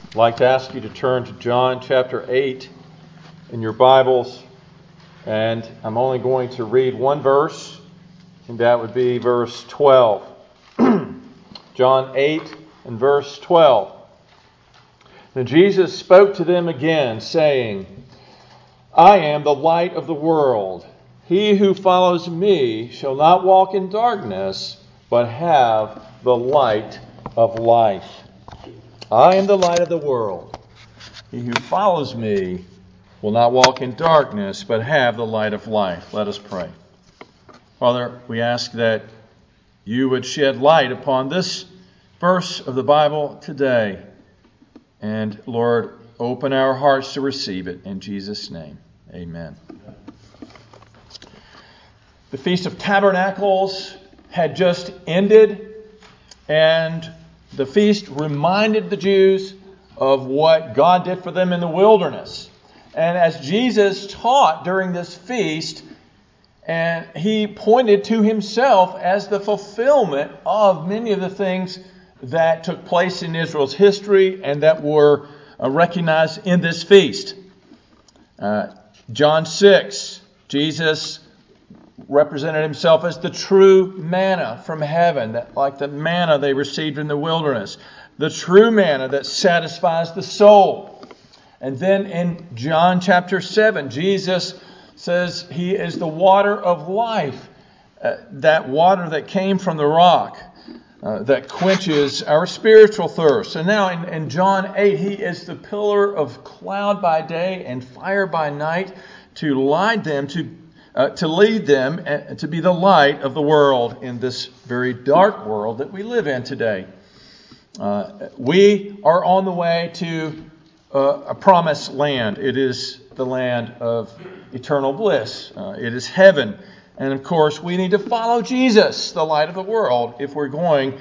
I'd like to ask you to turn to John chapter 8 in your Bibles, and I'm only going to read one verse, and that would be verse 12. John 8 and verse 12. Then Jesus spoke to them again, saying, I am the light of the world. He who follows me shall not walk in darkness, but have the light of life. I am the light of the world. He who follows me will not walk in darkness, but have the light of life. Let us pray. Father, we ask that you would shed light upon this verse of the Bible today. And Lord, open our hearts to receive it. In Jesus' name, amen. The Feast of Tabernacles had just ended, and the feast reminded the Jews of what God did for them in the wilderness. And as Jesus taught during this feast, and he pointed to himself as the fulfillment of many of the things that took place in Israel's history and that were recognized in this feast. John 6, Jesus represented himself as the true manna from heaven, like the manna they received in the wilderness. The true manna that satisfies the soul. And then in John chapter 7, Jesus says he is the water of life. That water that came from the rock that quenches our spiritual thirst. And now in John 8, he is the pillar of cloud by day and fire by night to lead them to be the light of the world in this very dark world that we live in today. We are on the way to a promised land. It is the land of eternal bliss. It is heaven. And of course, we need to follow Jesus, the light of the world, if we're going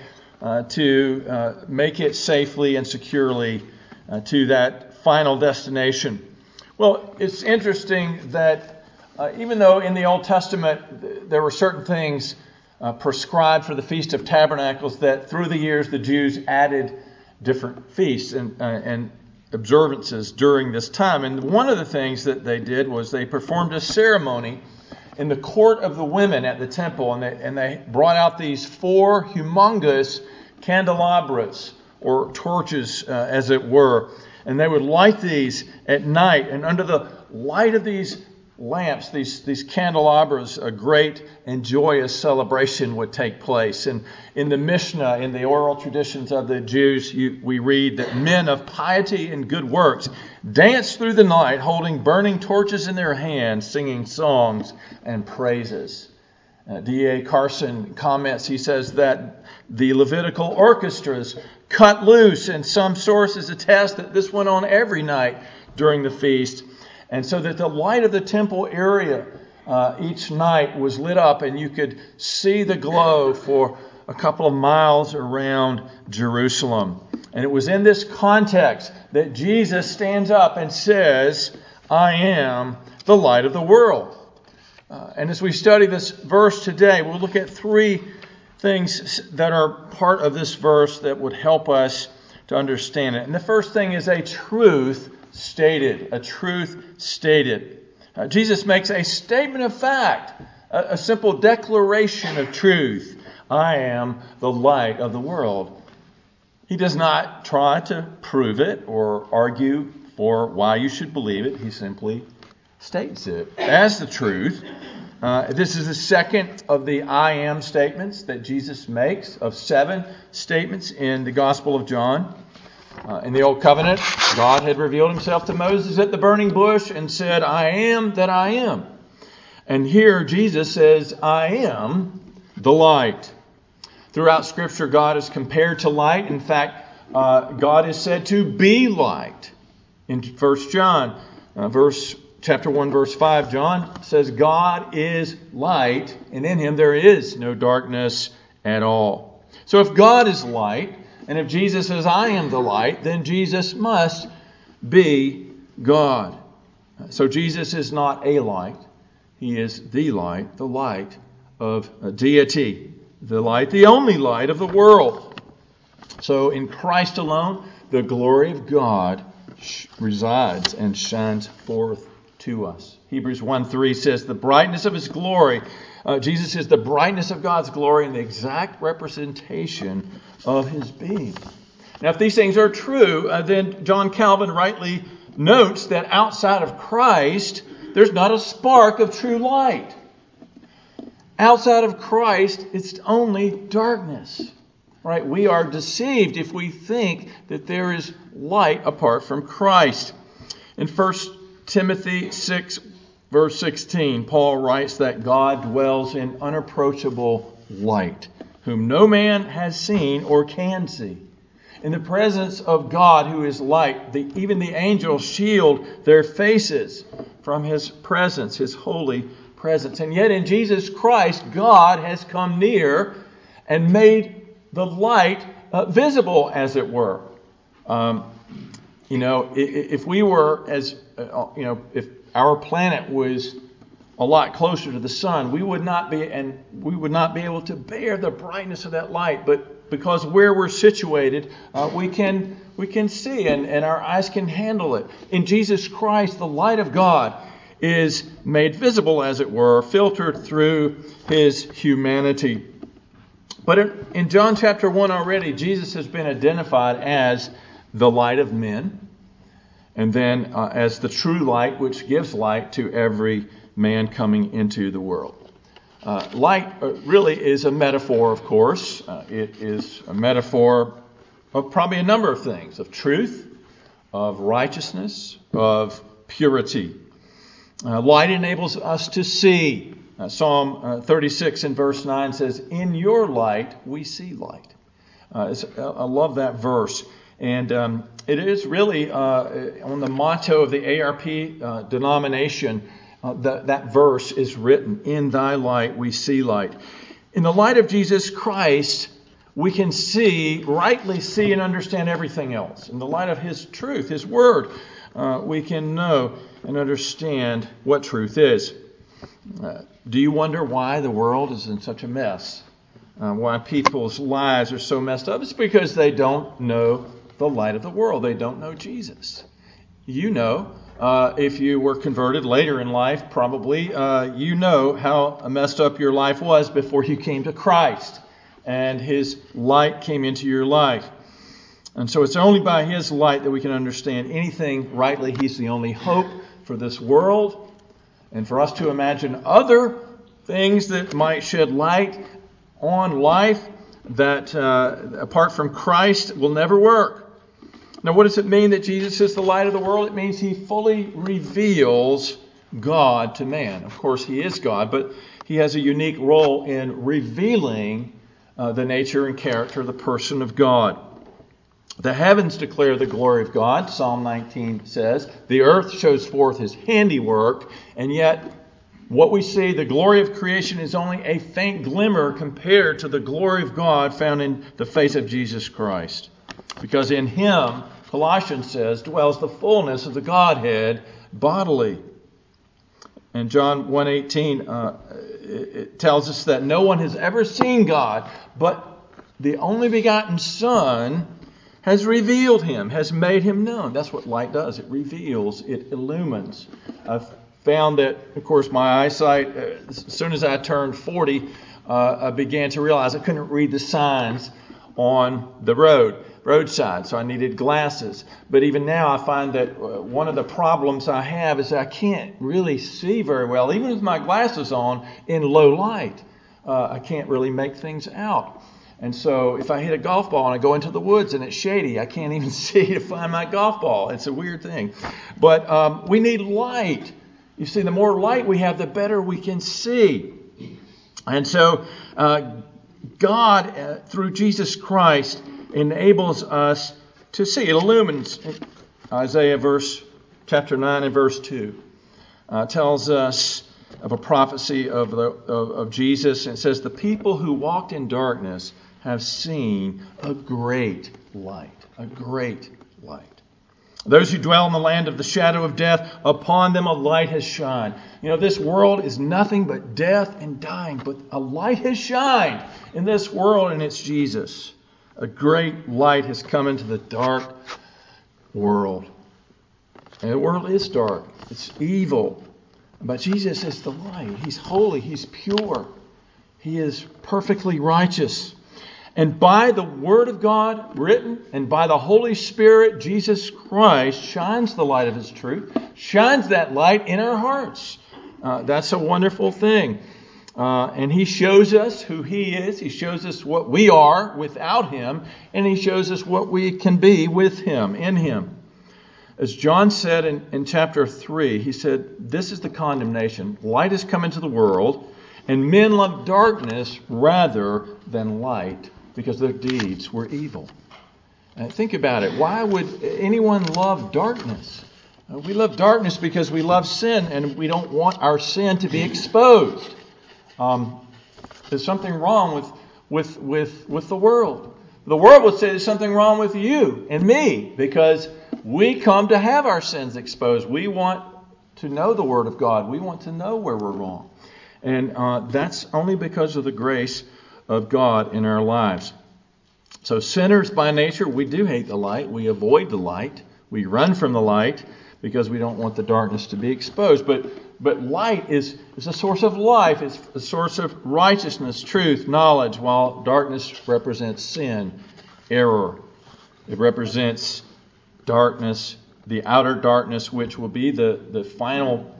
to make it safely and securely to that final destination. Well, it's interesting that even though in the Old Testament there were certain things prescribed for the Feast of Tabernacles, that through the years the Jews added different feasts and observances during this time. And one of the things that they did was they performed a ceremony in the court of the women at the temple, and they brought out these 4 humongous candelabras, or torches as it were, and they would light these at night, and under the light of these lamps, these candelabras, a great and joyous celebration would take place. And in the Mishnah, in the oral traditions of the Jews, we read that men of piety and good works danced through the night, holding burning torches in their hands, singing songs and praises. D.A. Carson comments, he says that the Levitical orchestras cut loose, and some sources attest that this went on every night during the feast. And so that the light of the temple area each night was lit up, and you could see the glow for a couple of miles around Jerusalem. And it was in this context that Jesus stands up and says, I am the light of the world. And as we study this verse today, we'll look at 3 things that are part of this verse that would help us to understand it. And the first thing is a truth stated. A truth stated. Jesus makes a statement of fact, a simple declaration of truth. I am the light of the world. He does not try to prove it or argue for why you should believe it. He simply states it as the truth. This is the second of the I am statements that Jesus makes, of 7 statements in the Gospel of John. In the Old Covenant, God had revealed himself to Moses at the burning bush and said, I am that I am. And here Jesus says, I am the light. Throughout Scripture, God is compared to light. In fact, God is said to be light. In 1 John, chapter 1, verse 5, John says, God is light, and in him there is no darkness at all. So if God is light, and if Jesus says, I am the light, then Jesus must be God. So Jesus is not a light. He is the light of deity. The light, the only light of the world. So in Christ alone, the glory of God resides and shines forth to us. Hebrews 1:3 says, the brightness of His glory. Jesus is the brightness of God's glory and the exact representation of His being. Now, if these things are true, then John Calvin rightly notes that outside of Christ, there's not a spark of true light. Outside of Christ, it's only darkness. Right? We are deceived if we think that there is light apart from Christ. In 1 Timothy 6, verse 16, Paul writes that God dwells in unapproachable light, whom no man has seen or can see. In the presence of God, who is light, even the angels shield their faces from His presence, His holy presence. And yet in Jesus Christ, God has come near and made the light visible, as it were. If we were if our planet was a lot closer to the sun, we would not be able to bear the brightness of that light. But because where we're situated, we can see and our eyes can handle it. In Jesus Christ, the light of God is made visible, as it were, filtered through His humanity. But in John chapter 1 already, Jesus has been identified as the light of men, and then as the true light which gives light to every man coming into the world. Light really is a metaphor, of course. It is a metaphor of probably a number of things, of truth, of righteousness, of purity. Light enables us to see. Psalm 36 and verse 9 says, in your light we see light. I love that verse. And it is really on the motto of the ARP denomination, that verse is written, in thy light we see light. In the light of Jesus Christ, we can rightly see and understand everything else. In the light of His truth, His Word, we can know and understand what truth is. Do you wonder why the world is in such a mess? Why people's lives are so messed up? It's because they don't know the light of the world. They don't know Jesus. You know, if you were converted later in life, probably, you know how messed up your life was before you came to Christ and His light came into your life. And so it's only by His light that we can understand anything rightly. He's the only hope for this world. And for us to imagine other things that might shed light on life that apart from Christ will never work. Now, what does it mean that Jesus is the light of the world? It means He fully reveals God to man. Of course, He is God, but He has a unique role in revealing the nature and character of the person of God. The heavens declare the glory of God, Psalm 19 says. The earth shows forth His handiwork, and yet what we see, the glory of creation, is only a faint glimmer compared to the glory of God found in the face of Jesus Christ. Because in Him, Colossians says, dwells the fullness of the Godhead bodily. And John 1:18 it tells us that no one has ever seen God, but the only begotten Son has revealed Him, has made Him known. That's what light does. It reveals, it illumines. I've found that, of course, my eyesight, as soon as I turned 40, I began to realize I couldn't read the signs on the roadside, so I needed glasses. But even now I find that one of the problems I have is I can't really see very well, even with my glasses on, in low light. I can't really make things out. And so if I hit a golf ball and I go into the woods and it's shady, I can't even see to find my golf ball. It's a weird thing. But we need light. You see, the more light we have, the better we can see. And so God, through Jesus Christ, enables us to see. It illumines. Isaiah chapter 9 and verse 2 tells us of a prophecy of Jesus. It says, the people who walked in darkness have seen a great light. A great light. Those who dwell in the land of the shadow of death, upon them a light has shined. You know, this world is nothing but death and dying, but a light has shined in this world, and it's Jesus. A great light has come into the dark world. And the world is dark. It's evil. But Jesus is the light. He's holy. He's pure. He is perfectly righteous. And by the Word of God written and by the Holy Spirit, Jesus Christ shines the light of His truth, shines that light in our hearts. That's a wonderful thing. And He shows us who He is. He shows us what we are without Him. And He shows us what we can be with Him, in Him. As John said in chapter 3, he said, this is the condemnation. Light has come into the world, and men love darkness rather than light because their deeds were evil. And think about it. Why would anyone love darkness? We love darkness because we love sin, and we don't want our sin to be exposed. There's something wrong with the world. The world would say there's something wrong with you and me because we come to have our sins exposed. We want to know the Word of God. We want to know where we're wrong. And that's only because of the grace of God in our lives. So sinners by nature, we do hate the light. We avoid the light. We run from the light because we don't want the darkness to be exposed. But light is a source of life. It's a source of righteousness, truth, knowledge, while darkness represents sin, error. It represents darkness, the outer darkness, which will be the final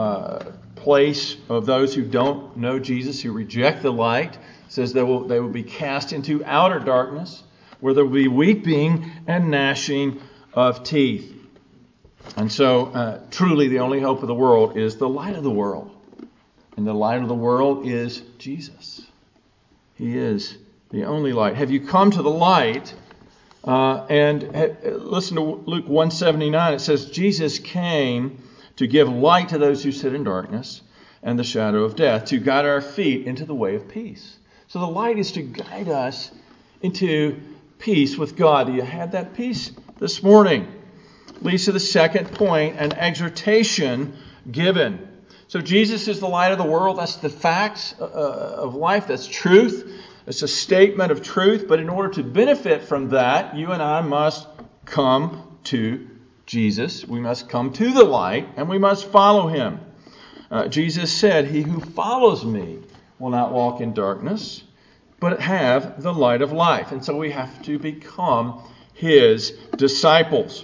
place of those who don't know Jesus, who reject the light. It says they will be cast into outer darkness, where there will be weeping and gnashing of teeth. And so, truly, the only hope of the world is the light of the world. And the light of the world is Jesus. He is the only light. Have you come to the light? And listen to Luke 1:79. It says, Jesus came to give light to those who sit in darkness and the shadow of death, to guide our feet into the way of peace. So the light is to guide us into peace with God. Do you have that peace this morning? Leads to the second point, an exhortation given. So Jesus is the light of the world. That's the facts of life. That's truth. It's a statement of truth. But in order to benefit from that, you and I must come to Jesus. We must come to the light, and we must follow Him. Jesus said, "He who follows me will not walk in darkness, but have the light of life." And so we have to become His disciples.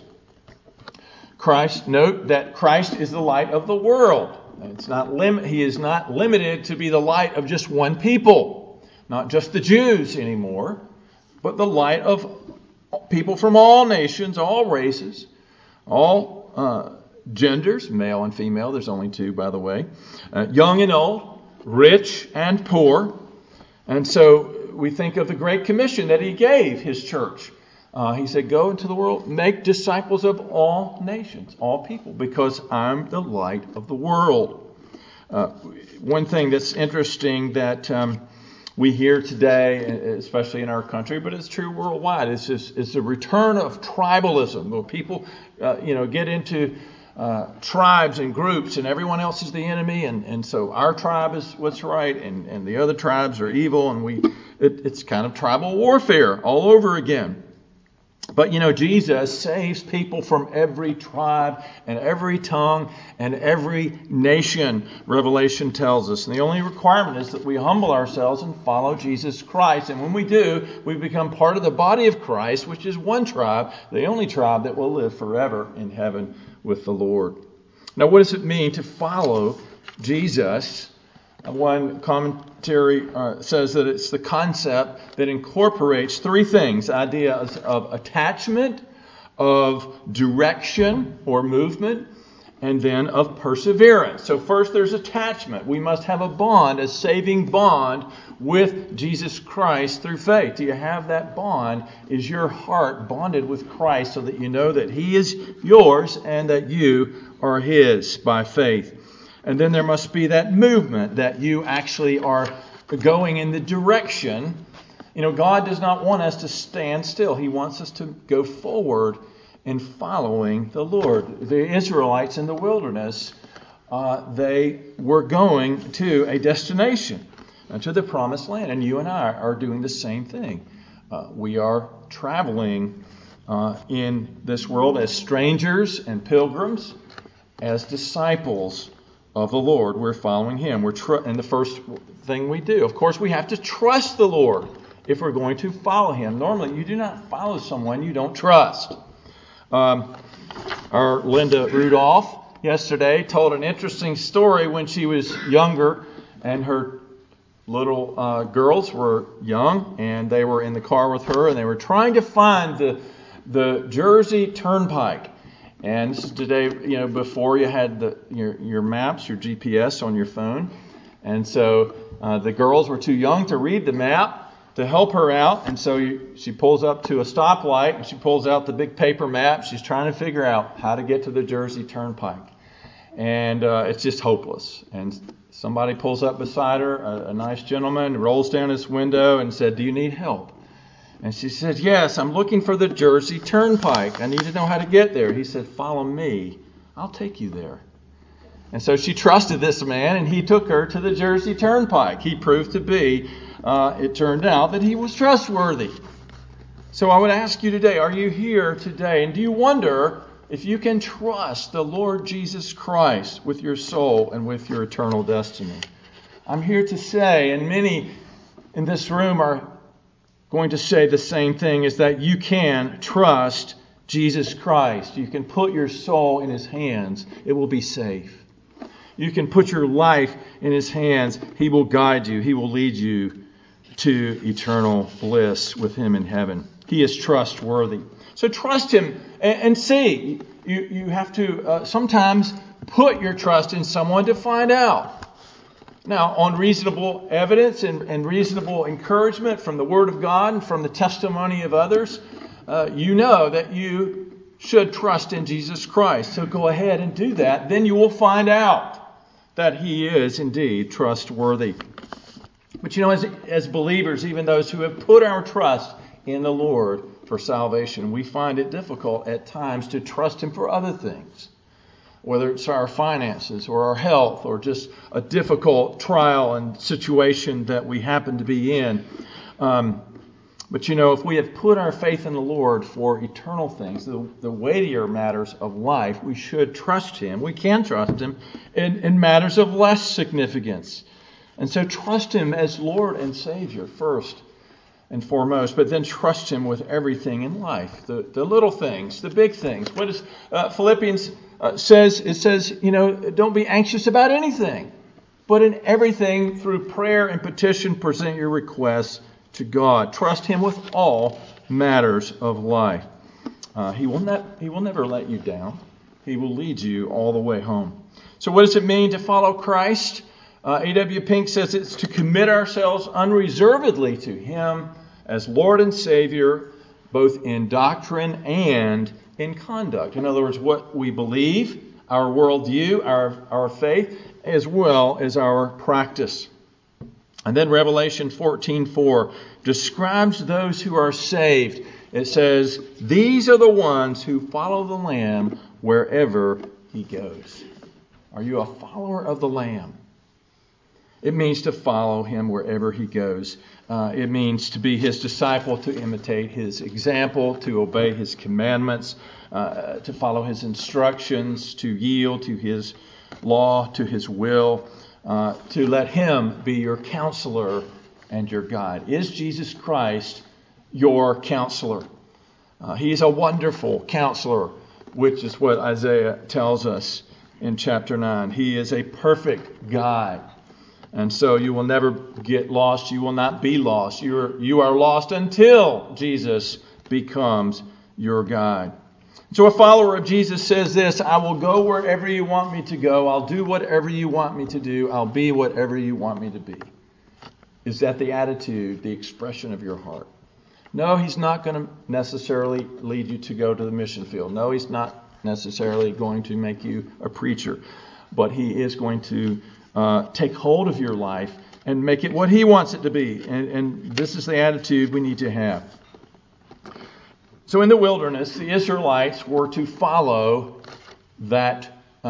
Note that Christ is the light of the world. He is not limited to be the light of just one people, not just the Jews anymore, but the light of people from all nations, all races, all genders, male and female. There's only two, by the way. Young and old, rich and poor. And so we think of the Great Commission that He gave His church. He said, go into the world, make disciples of all nations, all people, because I'm the light of the world. One thing that's interesting that we hear today, especially in our country, but it's true worldwide, is the return of tribalism. Where people, get into tribes and groups, and everyone else is the enemy, and so our tribe is what's right, and the other tribes are evil, and it's kind of tribal warfare all over again. But Jesus saves people from every tribe and every tongue and every nation, Revelation tells us. And the only requirement is that we humble ourselves and follow Jesus Christ. And when we do, we become part of the body of Christ, which is one tribe, the only tribe that will live forever in heaven with the Lord. Now, what does it mean to follow Jesus? One commentary says that it's the concept that incorporates three things: ideas of attachment, of direction or movement, and then of perseverance. So first there's attachment. We must have a bond, a saving bond with Jesus Christ through faith. Do you have that bond? Is your heart bonded with Christ so that you know that He is yours and that you are His by faith? And then there must be that movement, that you actually are going in the direction. God does not want us to stand still. He wants us to go forward in following the Lord. The Israelites in the wilderness, they were going to a destination, to the promised land. And you and I are doing the same thing. We are traveling in this world as strangers and pilgrims, as disciples of the Lord. We're following Him. And the first thing we do, of course, we have to trust the Lord if we're going to follow Him. Normally, you do not follow someone you don't trust. Our Linda Rudolph yesterday told an interesting story when she was younger, and her little girls were young, and they were in the car with her, and they were trying to find the Jersey Turnpike. And this is today, before you had your maps, your GPS on your phone. And so the girls were too young to read the map to help her out. And so she pulls up to a stoplight, and she pulls out the big paper map. She's trying to figure out how to get to the Jersey Turnpike. And it's just hopeless. And somebody pulls up beside her, a nice gentleman, rolls down his window and said, "Do you need help?" And she said, "Yes, I'm looking for the Jersey Turnpike. I need to know how to get there." He said, "Follow me. I'll take you there." And so she trusted this man, and he took her to the Jersey Turnpike. He proved to be, it turned out, that he was trustworthy. So I would ask you today, are you here today? And do you wonder if you can trust the Lord Jesus Christ with your soul and with your eternal destiny? I'm here to say, and many in this room are going to say the same thing, is that you can trust Jesus Christ. You can put your soul in His hands. It will be safe. You can put your life in His hands. He will guide you. He will lead you to eternal bliss with Him in heaven. He is trustworthy. So trust Him and see. You have to sometimes put your trust in someone to find out. Now, on reasonable evidence and reasonable encouragement from the Word of God and from the testimony of others, you know that you should trust in Jesus Christ. So go ahead and do that. Then you will find out that He is indeed trustworthy. But as believers, even those who have put our trust in the Lord for salvation, we find it difficult at times to trust Him for other things. Whether it's our finances or our health or just a difficult trial and situation that we happen to be in. But if we have put our faith in the Lord for eternal things, the weightier matters of life, we should trust Him. We can trust Him in matters of less significance. And so trust Him as Lord and Savior first and foremost, but then trust Him with everything in life. The little things, the big things. What is Philippians says? It says, don't be anxious about anything, but in everything through prayer and petition present your requests to God. Trust Him with all matters of life. He will never let you down. He will lead you all the way home. So what does it mean to follow Christ? A.W. Pink says it's to commit ourselves unreservedly to Him as Lord and Savior, both in doctrine and in conduct. In other words, what we believe, our worldview, our faith, as well as our practice. And then Revelation 14:4 describes those who are saved. It says, "These are the ones who follow the Lamb wherever He goes." Are you a follower of the Lamb? It means to follow Him wherever He goes. It means to be His disciple, to imitate His example, to obey His commandments, to follow His instructions, to yield to His law, to His will, to let Him be your counselor and your guide. Is Jesus Christ your counselor? He is a wonderful counselor, which is what Isaiah tells us in chapter 9. He is a perfect guide. And so you will never get lost. You will not be lost. You are lost until Jesus becomes your guide. So a follower of Jesus says this: I will go wherever you want me to go. I'll do whatever you want me to do. I'll be whatever you want me to be. Is that the attitude, the expression of your heart? No, He's not going to necessarily lead you to go to the mission field. No, He's not necessarily going to make you a preacher. But He is going to take hold of your life and make it what He wants it to be. And this is the attitude we need to have. So in the wilderness, the Israelites were to follow that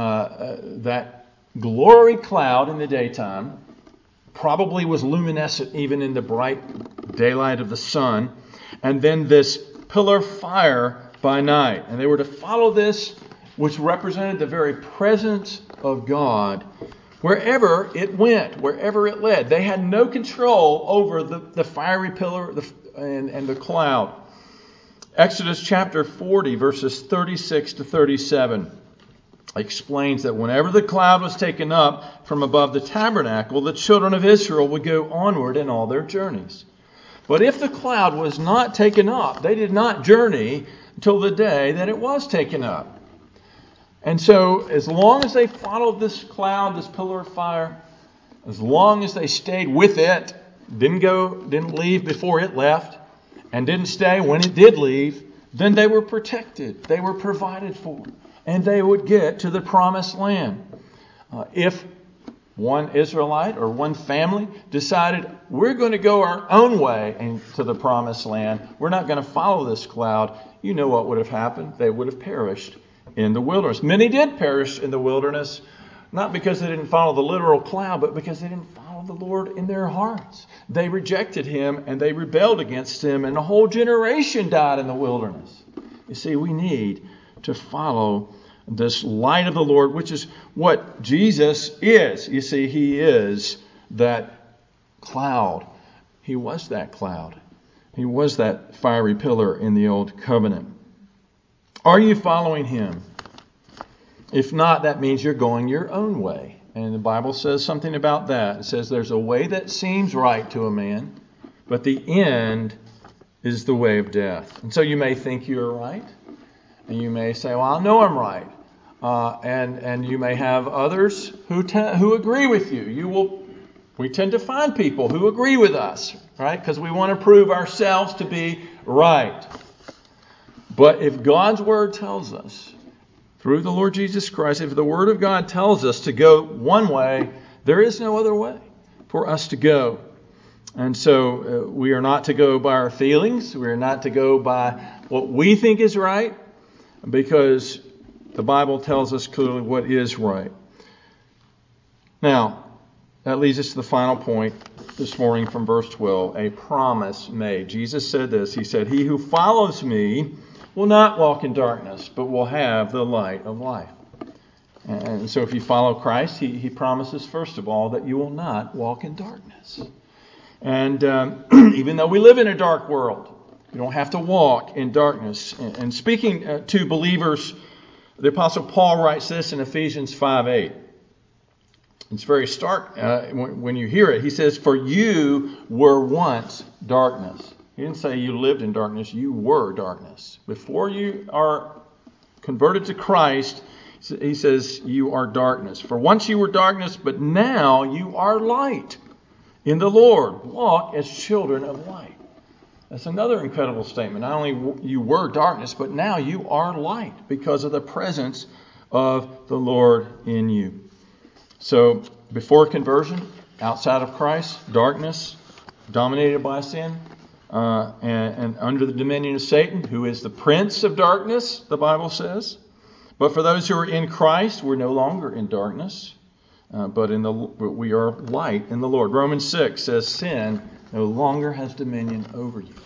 glory cloud in the daytime. Probably was luminescent even in the bright daylight of the sun. and then this pillar of fire by night. And they were to follow this, which represented the very presence of God, wherever it went, wherever it led. They had no control over the fiery pillar and the cloud. Exodus chapter 40, verses 36 to 37, explains that whenever the cloud was taken up from above the tabernacle, the children of Israel would go onward in all their journeys. But if the cloud was not taken up, they did not journey until the day that it was taken up. And so, as long as they followed this cloud, this pillar of fire, as long as they stayed with it, didn't leave before it left, and didn't stay when it did leave, then they were protected. They were provided for. And they would get to the promised land. If one Israelite or one family decided, we're going to go our own way into the promised land, we're not going to follow this cloud, you know what would have happened? They would have perished in the wilderness. Many did perish in the wilderness, not because they didn't follow the literal cloud, but because they didn't follow the Lord in their hearts. They rejected Him and they rebelled against Him, and a whole generation died in the wilderness. You see, we need to follow this light of the Lord, which is what Jesus is. You see, He is that cloud. He was that cloud. He was that fiery pillar in the old covenant. Are you following Him? If not, that means you're going your own way. And the Bible says something about that. It says there's a way that seems right to a man, but the end is the way of death. And so you may think you're right. And you may say, well, I know I'm right. And you may have others who agree with you. We tend to find people who agree with us, right? Because we want to prove ourselves to be right. But if God's Word tells us, through the Lord Jesus Christ, if the Word of God tells us to go one way, there is no other way for us to go. And so we are not to go by our feelings. We are not to go by what we think is right, because the Bible tells us clearly what is right. Now, that leads us to the final point this morning from verse 12, a promise made. Jesus said this. He said, "He who follows me will not walk in darkness, but will have the light of life." And so if you follow Christ, He promises, first of all, that you will not walk in darkness. And even though we live in a dark world, you don't have to walk in darkness. And speaking to believers, the Apostle Paul writes this in Ephesians 5:8. It's very stark when you hear it. He says, "For you were once darkness." He didn't say you lived in darkness. You were darkness. Before you are converted to Christ, he says you are darkness. "For once you were darkness, but now you are light in the Lord. Walk as children of light." That's another incredible statement. Not only you were darkness, but now you are light because of the presence of the Lord in you. So before conversion, outside of Christ, darkness, dominated by sin, and under the dominion of Satan, who is the prince of darkness, the Bible says. But for those who are in Christ, we're no longer in darkness, but we are light in the Lord. Romans 6 says sin no longer has dominion over you.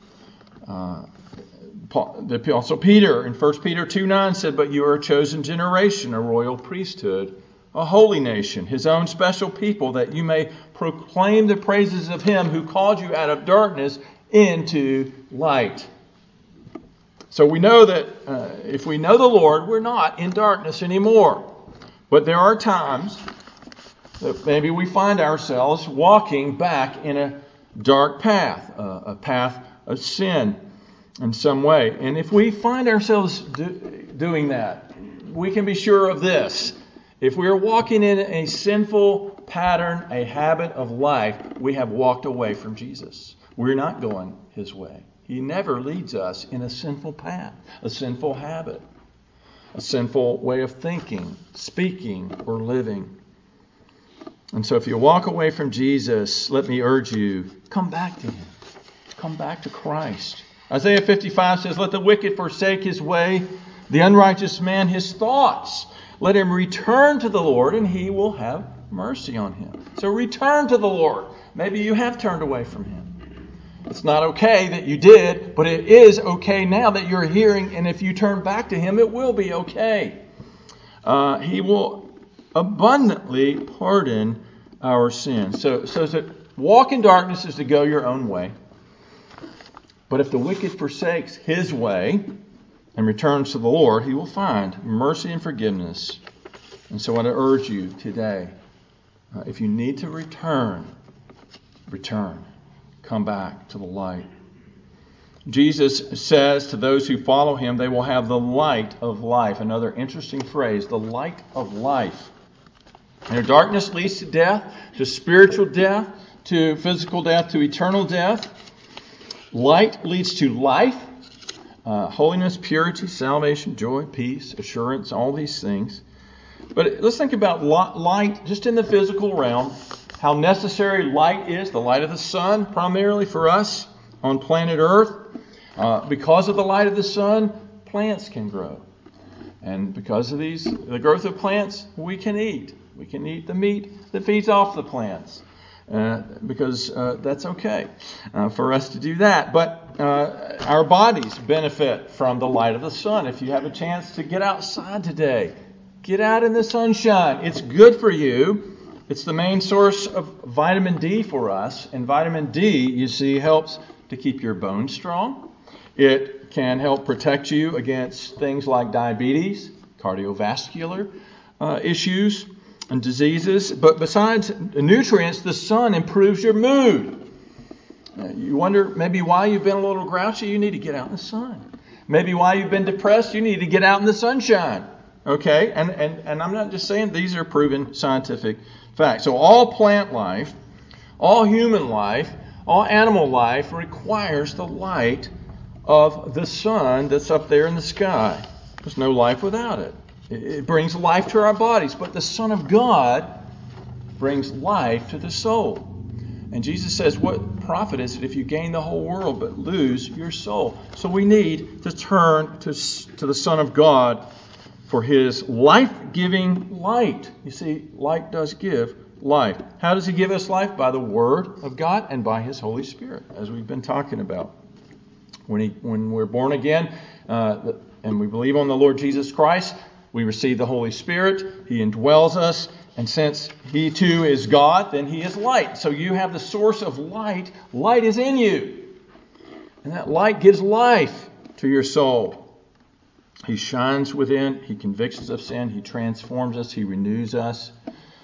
The Apostle Peter in 1 Peter 2:9 said, "But you are a chosen generation, a royal priesthood, a holy nation, His own special people, that you may proclaim the praises of Him who called you out of darkness into light." So we know that if we know the Lord, we're not in darkness anymore. But there are times that maybe we find ourselves walking back in a dark path, a path of sin in some way. And if we find ourselves doing that, we can be sure of this. If we are walking in a sinful pattern, a habit of life, we have walked away from Jesus. We're not going His way. He never leads us in a sinful path, a sinful habit, a sinful way of thinking, speaking, or living. And so if you walk away from Jesus, let me urge you, come back to Him. Come back to Christ. Isaiah 55 says, "Let the wicked forsake his way, the unrighteous man his thoughts. Let him return to the Lord, and He will have mercy on him." So return to the Lord. Maybe you have turned away from Him. It's not okay that you did, but it is okay now that you're hearing, and if you turn back to Him, it will be okay. He will abundantly pardon our sins. So to walk in darkness is to go your own way. But if the wicked forsakes his way and returns to the Lord, he will find mercy and forgiveness. And so I urge you today, if you need to return. Come back to the light. Jesus says to those who follow Him, they will have the light of life. Another interesting phrase, the light of life. And darkness leads to death, to spiritual death, to physical death, to eternal death. Light leads to life, holiness, purity, salvation, joy, peace, assurance, all these things. But let's think about light just in the physical realm, how necessary light is, the light of the sun primarily for us on planet Earth. Because of the light of the sun, plants can grow. And because of the growth of plants, we can eat. We can eat the meat that feeds off the plants. Because that's okay for us to do that. But our bodies benefit from the light of the sun. If you have a chance to get outside today, get out in the sunshine. It's good for you. It's the main source of vitamin D for us. And vitamin D, you see, helps to keep your bones strong. It can help protect you against things like diabetes, cardiovascular issues, and diseases. But besides nutrients, the sun improves your mood. You wonder maybe why you've been a little grouchy. You need to get out in the sun. Maybe why you've been depressed. You need to get out in the sunshine. Okay? And I'm not just saying, these are proven scientific facts. So all plant life, all human life, all animal life requires the light of the sun that's up there in the sky. There's no life without it. It brings life to our bodies, but the Son of God brings life to the soul. And Jesus says, what profit is it if you gain the whole world but lose your soul? So we need to turn to the Son of God for His life-giving light. You see, light does give life. How does He give us life? By the Word of God and by His Holy Spirit, as we've been talking about. When we're born again and we believe on the Lord Jesus Christ, we receive the Holy Spirit. He indwells us. And since He too is God, then He is light. So you have the source of light. Light is in you. And that light gives life to your soul. He shines within. He convicts us of sin. He transforms us. He renews us.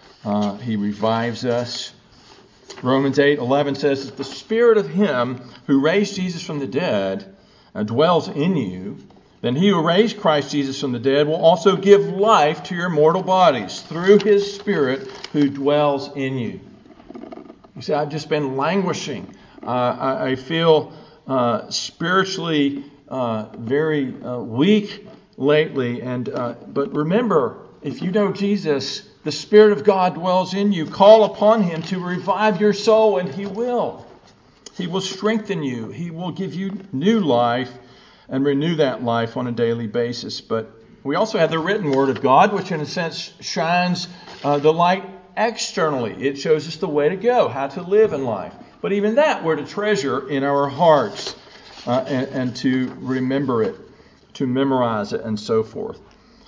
He revives us. Romans 8:11 says that the Spirit of Him who raised Jesus from the dead dwells in you. Then He who raised Christ Jesus from the dead will also give life to your mortal bodies through His Spirit who dwells in you. You see, I've just been languishing. I feel spiritually very weak lately. But remember, if you know Jesus, the Spirit of God dwells in you. Call upon Him to revive your soul, and He will. He will strengthen you. He will give you new life and renew that life on a daily basis. But we also have the written Word of God, which in a sense shines the light externally. It shows us the way to go, how to live in life. But even that we're to treasure in our hearts and to remember it, to memorize it, and so forth.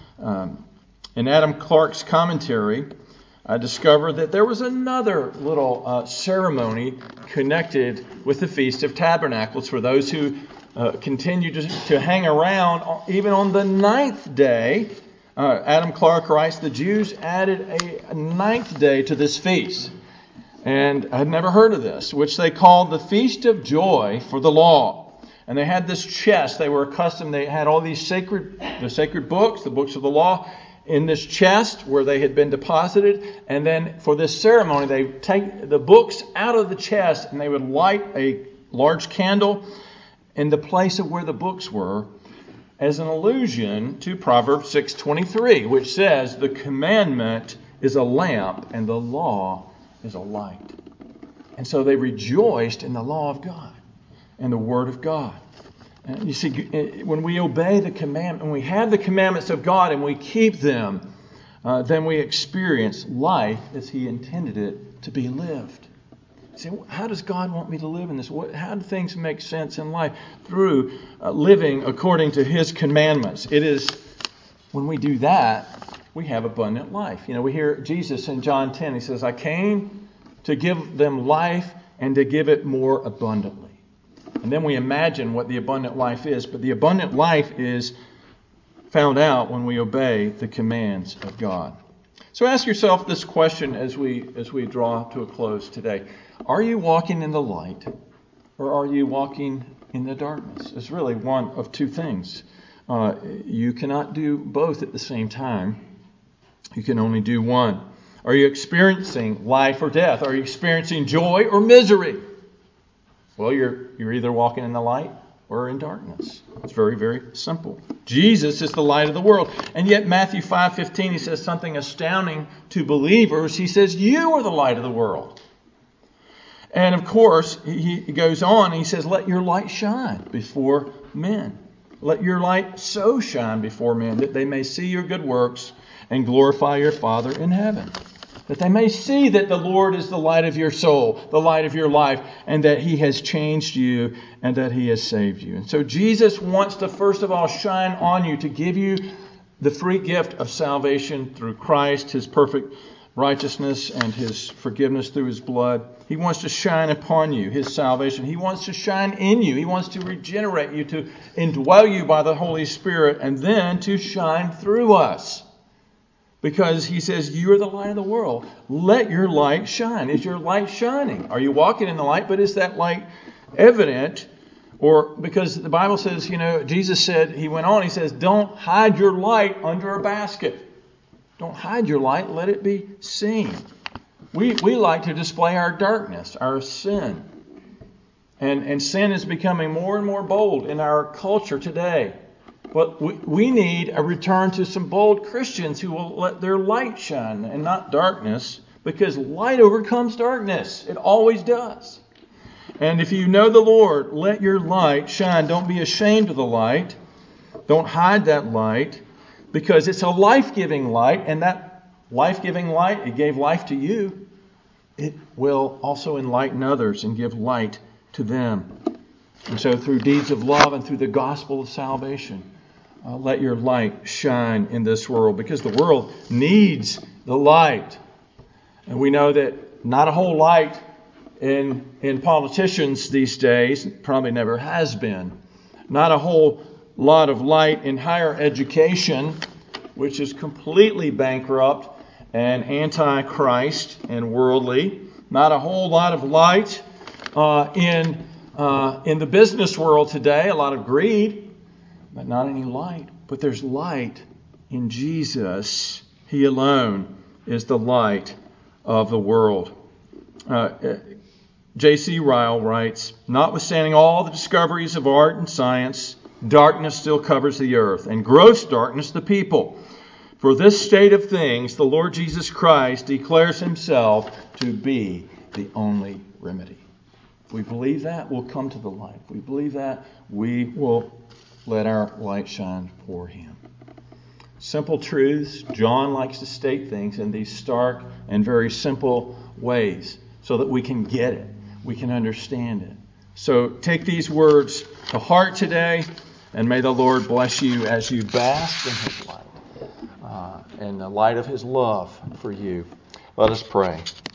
In Adam Clarke's commentary, I discovered that there was another little ceremony connected with the Feast of Tabernacles for those who continue to hang around even on the 9th day. Adam Clarke writes, the Jews added a 9th day to this feast. And I had never heard of this, which they called the Feast of Joy for the Law. And they had this chest. They were accustomed. They had all these sacred books, the books of the law, in this chest where they had been deposited. And then for this ceremony, they take the books out of the chest and they would light a large candle in the place of where the books were as an allusion to Proverbs 6:23, which says, the commandment is a lamp and the law is a light. And so they rejoiced in the law of God and the Word of God. And you see, when we obey the commandment, when we have the commandments of God and we keep them, then we experience life as He intended it to be lived. Say, how does God want me to live in this? How do things make sense in life? Through living according to His commandments. It is when we do that, we have abundant life. We hear Jesus in John 10. He says, I came to give them life and to give it more abundantly. And then we imagine what the abundant life is. But the abundant life is found out when we obey the commands of God. So ask yourself this question as we draw to a close today. Are you walking in the light, or are you walking in the darkness? It's really one of two things. You cannot do both at the same time. You can only do one. Are you experiencing life or death? Are you experiencing joy or misery? Well, you're either walking in the light or in darkness. It's very, very simple. Jesus is the light of the world. And yet Matthew 5:15, he says something astounding to believers. He says, you are the light of the world. And of course, he goes on and he says, let your light shine before men. Let your light so shine before men that they may see your good works and glorify your Father in heaven. That they may see that the Lord is the light of your soul, the light of your life, and that He has changed you and that He has saved you. And so Jesus wants to first of all shine on you to give you the free gift of salvation through Christ, His perfect righteousness and His forgiveness through His blood. He wants to shine upon you, His salvation. He wants to shine in you. He wants to regenerate you, to indwell you by the Holy Spirit, and then to shine through us. Because He says, you are the light of the world. Let your light shine. Is your light shining? Are you walking in the light, but is that light evident? Or because the Bible says, Jesus said, He went on, He says, don't hide your light under a basket. Don't hide your light, let it be seen. We like to display our darkness, our sin. And sin is becoming more and more bold in our culture today. But we need a return to some bold Christians who will let their light shine and not darkness, because light overcomes darkness. It always does. And if you know the Lord, let your light shine. Don't be ashamed of the light. Don't hide that light, because it's a life-giving light, and that life-giving light, it gave life to you. It will also enlighten others and give light to them. And so through deeds of love and through the gospel of salvation, let your light shine in this world, because the world needs the light. And we know that not a whole light in politicians these days, probably never has been. Not a whole lot of light in higher education, which is completely bankrupt and anti-Christ and worldly. Not a whole lot of light in the business world today. A lot of greed, but not any light. But there's light in Jesus. He alone is the light of the world. J.C. Ryle writes, notwithstanding all the discoveries of art and science, darkness still covers the earth, and gross darkness the people. For this state of things, the Lord Jesus Christ declares Himself to be the only remedy. If we believe that, we'll come to the light. If we believe that, we will let our light shine for Him. Simple truths. John likes to state things in these stark and very simple ways so that we can get it. We can understand it. So take these words to heart today, and may the Lord bless you as you bask in His light and the light of His love for you. Let us pray.